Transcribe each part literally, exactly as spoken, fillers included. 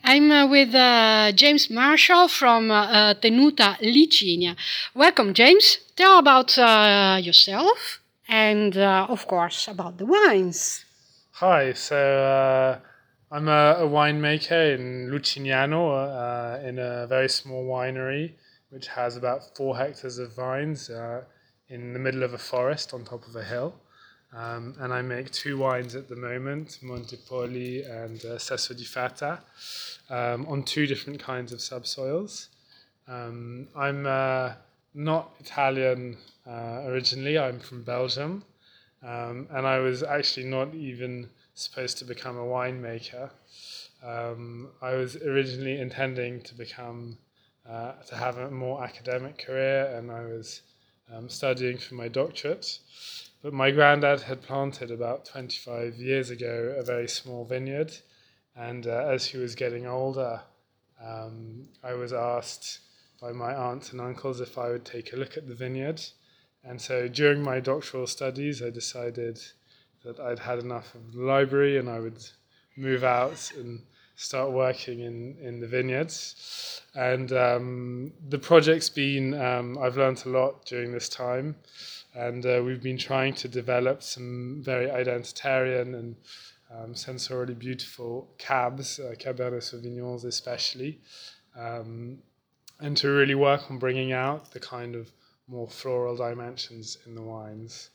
I'm uh, with uh, James Marshall from uh, uh, Tenuta Licinia. Welcome, James. Tell about uh, yourself and, uh, of course, about the wines. Hi, so uh, I'm a, a winemaker in Lucignano, uh, in a very small winery, which has about four hectares of vines uh, in the middle of a forest on top of a hill. Um, and I make two wines at the moment, Montepoli and uh, Sesso di Fata, um, on two different kinds of subsoils. Um, I'm uh, not Italian uh, originally, I'm from Belgium. Um, and I was actually not even supposed to become a winemaker. Um, I was originally intending to become, uh, to have a more academic career, and I was um, studying for my doctorate. But my granddad had planted about twenty-five years ago a very small vineyard, and uh, as he was getting older, um, I was asked by my aunts and uncles if I would take a look at the vineyard. And so during my doctoral studies, I decided that I'd had enough of the library and I would move out and start working in, in the vineyards. And um, the project's been, um, I've learned a lot during this time. And uh, we've been trying to develop some very identitarian and um, sensorially beautiful cabs, uh, Cabernet Sauvignons especially, um, and to really work on bringing out the kind of more floral dimensions in the wines.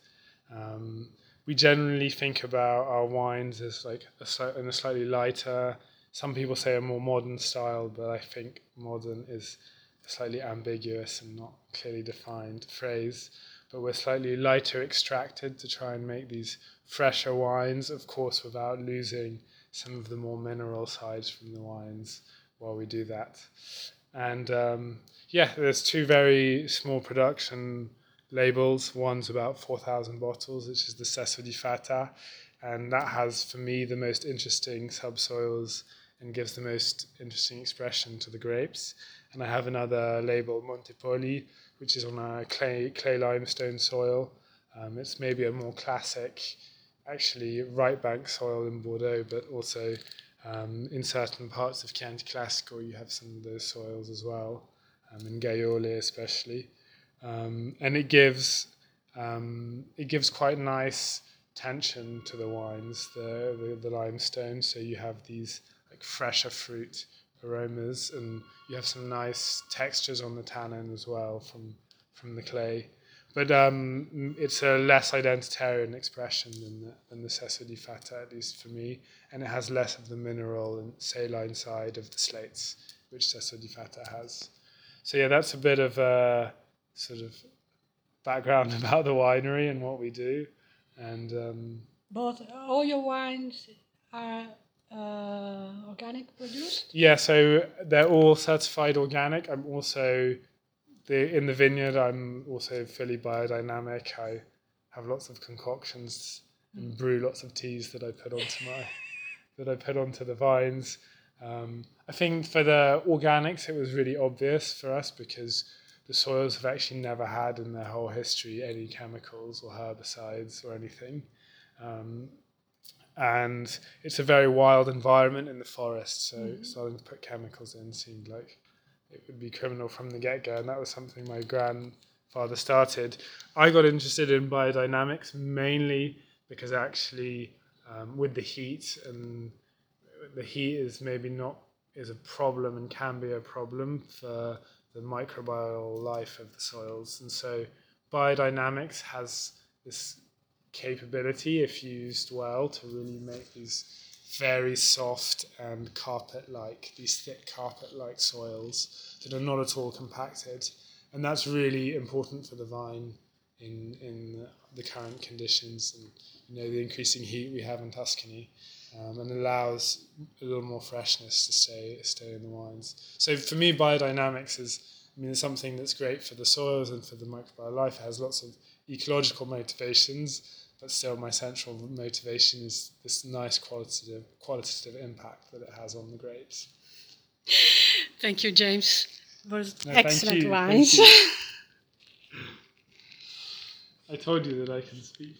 Um, we generally think about our wines as like a, in a slightly lighter, some people say a more modern style, but I think modern is a slightly ambiguous and not clearly defined phrase. But we're slightly lighter extracted to try and make these fresher wines, of course, without losing some of the more mineral sides from the wines while we do that. And um, yeah, there's two very small production labels. One's about four thousand bottles, which is the Sesso di Fata, and that has, for me, the most interesting subsoils and gives the most interesting expression to the grapes. And I have another label, Montepoli, which is on a clay, clay limestone soil. Um, it's maybe a more classic, actually, right bank soil in Bordeaux, but also um, in certain parts of Chianti Classico, you have some of those soils as well, um, in Gaiole especially. Um, and it gives um, it gives quite nice tension to the wines, the, the, the limestone. So you have these like fresher fruit aromas, and you have some nice textures on the tannin as well from from the clay. But um, it's a less identitarian expression than the, than the Sesso di Fata, at least for me, and it has less of the mineral and saline side of the slates, which Sesso di Fata has. So yeah, that's a bit of a sort of background about the winery and what we do. And um, But all your wines are uh, organic produced? yeah, so they're all certified organic. I'm also the in the vineyard. I'm also fully biodynamic. I have lots of concoctions and brew lots of teas that I put onto my that I put onto the vines. Um, I think for the organics, it was really obvious for us because the soils have actually never had in their whole history any chemicals or herbicides or anything. Um, and it's a very wild environment in the forest, so mm-hmm. starting to put chemicals in seemed like it would be criminal from the get-go, and that was something my grandfather started. I got interested in biodynamics mainly because actually um, with the heat, and the heat is maybe not is a problem and can be a problem for the microbial life of the soils, and so biodynamics has this capability, if used well, to really make these very soft and carpet-like, these thick carpet-like soils that are not at all compacted. And that's really important for the vine in in the current conditions and you know the increasing heat we have in Tuscany, um, and allows a little more freshness to stay stay in the wines. So for me, biodynamics is I mean it's something that's great for the soils and for the microbial life. It has lots of ecological motivations, but still my central motivation is this nice qualitative qualitative impact that it has on the grapes. Thank you, James. It was no, excellent thank you, wines. thank you. I told you that I can speak.